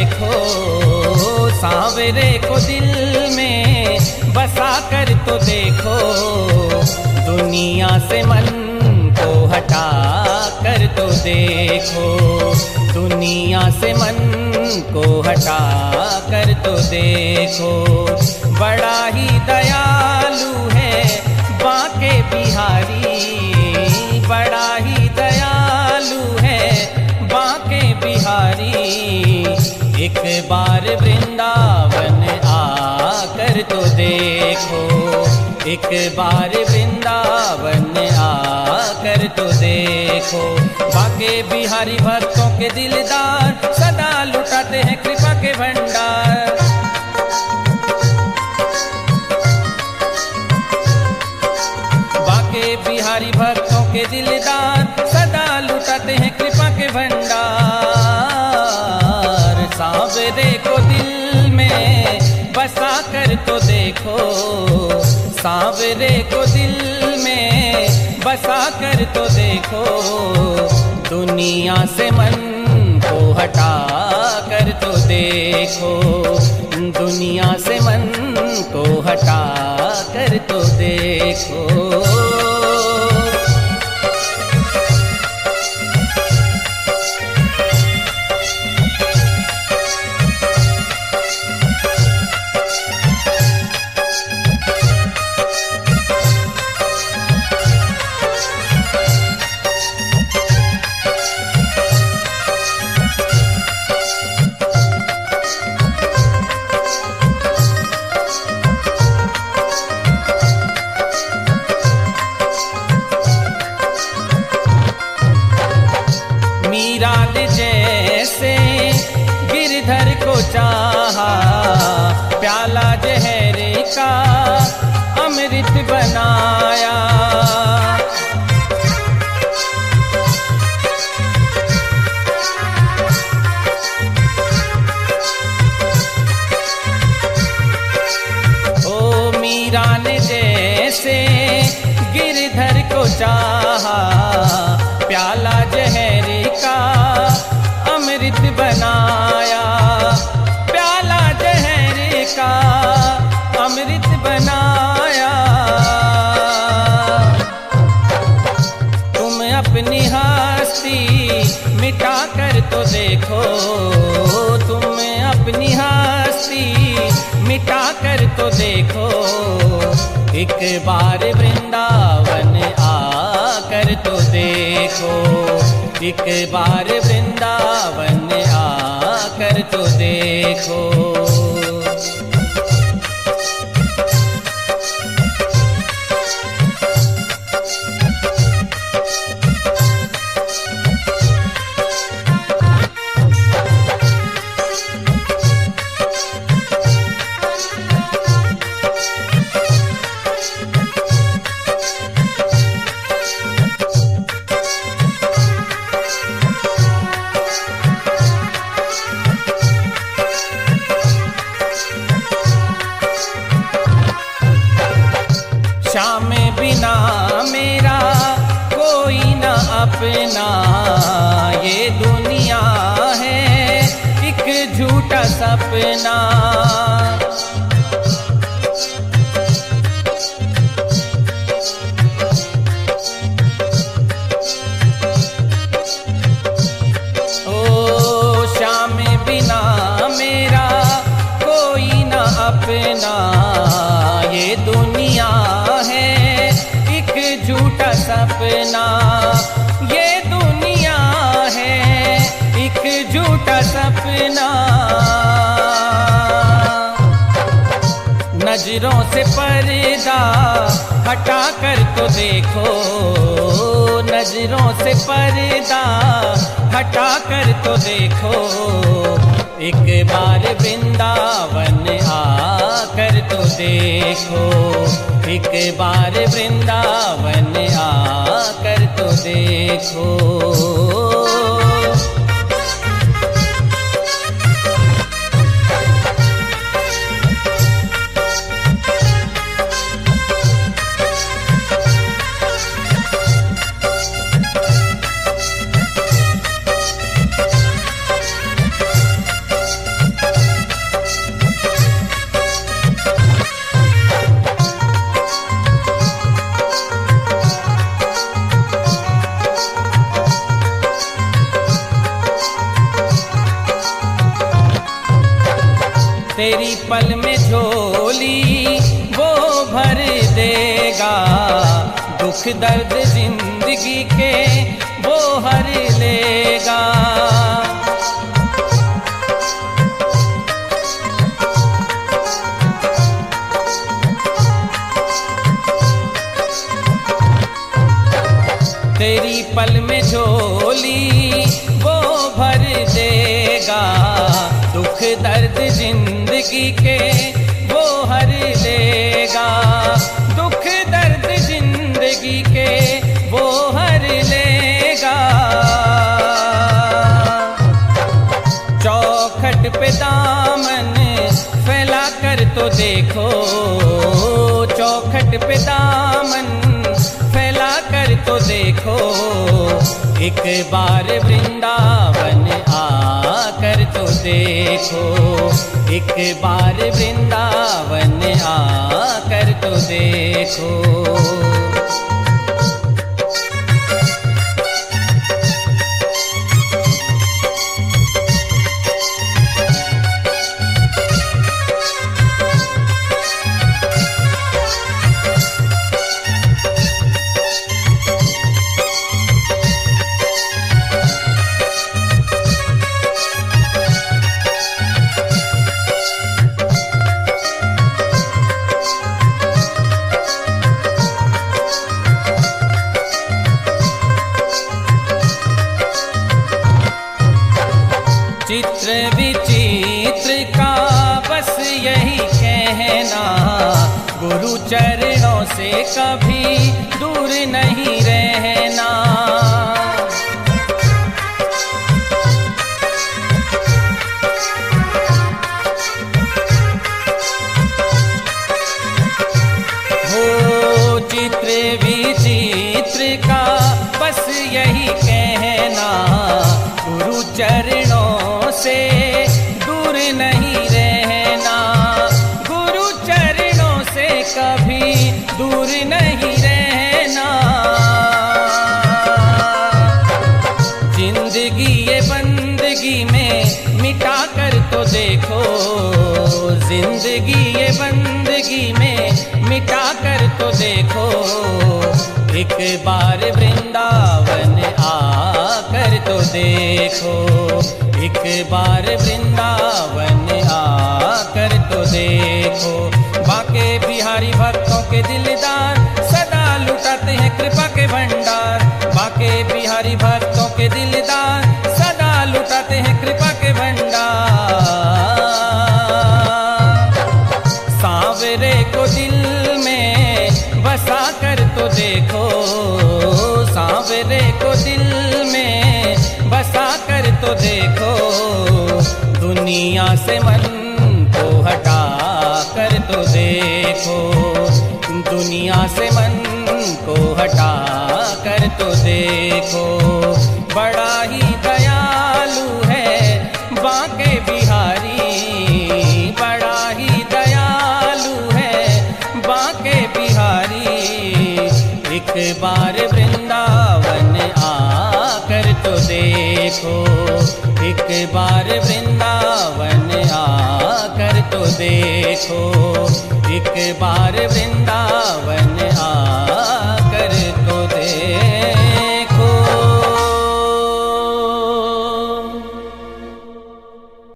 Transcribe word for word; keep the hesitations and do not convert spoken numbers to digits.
देखो, सांवरे को दिल में बसा कर तो देखो, दुनिया से मन को हटा कर तो देखो, दुनिया से मन को हटा कर तो देखो। बड़ा ही दयालु है बांके बिहारी, बड़ा ही दयालु है बांके बिहारी। एक बार वृंदावन आकर तो देखो, एक बार वृंदावन आकर तो देखो। बांके बिहारी भक्तों के दिलदार, सदा लुटाते हैं कृपा के भंडार। बांके बिहारी भक्तों के दिलदार, सदा लुटाते हैं कृपा के भंडार। सांवरे को दिल में बसा कर तो देखो, सांवरे को दिल में बसा कर तो देखो, दुनिया से मन को हटा कर तो देखो, दुनिया से मन को हटा कर तो देखो। मीरा ने जैसे गिरधर को चाहा, प्याला जहर का अमृत बनाया। ओ मीरा ने जैसे गिरधर को चाहा, प्याला जहर का अमृत बनाया, प्याला जहर का अमृत बनाया। तुम अपनी हस्ती मिटा कर तो देखो, तुम अपनी हस्ती मिटा कर तो देखो, एक बार वृंदावन आकर तो देखो, एक बार वृंदावन आकर तो देखो। श्याम बिना मेरा कोई न अपना, ये दुनिया है एक झूठा सपना। ओ श्याम बिना मेरा कोई न अपना, ये दुनिया है एक झूठा सपना, ये दुनिया है एक झूठा सपना। नजरों से पर्दा हटा कर तो देखो, नजरों से पर्दा हटा कर तो देखो, एक बार वृंदावन आकर तो देखो, एक बार वृंदावन आकर तो देखो। तेरी पल में झोली वो भर देगा, दुख दर्द जिंदगी के वो हर लेगा। तेरी पल में झोली वो भर देगा, दुख दर्द जिंदगी के वो हर लेगा, दुख दर्द जिंदगी के वो हर लेगा। चौखट पे दामन फैला कर तो देखो, चौखट पे दामन फैला कर तो देखो, एक बार वृंदावन आकर तो देखो, एक बार वृंदावन आकर तो देखो। चित्र विचित्र का बस यही कहना, गुरु चरणों से कभी दूर नहीं रहना। हो चित्र विचित्र का बस यही कहना, गुरु चरणों से दूर नहीं रहना, गुरु चरणों से कभी दूर नहीं रहना। जिंदगी ये बंदगी में मिटा कर तो देखो, जिंदगी ये बंदगी में मिटा कर तो देखो, एक बार वृंदावन आकर तो देखो, एक बार वृंदावन आकर तो देखो। बाके बिहारी भक्तों के दिलदार सदा लुटाते हैं कृपा के भंडार, बाके बिहारी भक्तों के दिलदार सदा लुटाते हैं कृपा के भंडार। सांवरे को दिल में बसा कर तो देखो, सांवरे को दिल में बसा कर तो देखो, दुनिया से मन को हटा कर तो देखो, दुनिया से मन को हटा कर तो देखो। बड़ा ही दयालु है बांके बिहारी, बड़ा ही दयालु है बांके बिहारी, एक बार वृंदावन आकर तो देखो, एक बार वृंदावन आकर तो देखो, एक बार वृंदावन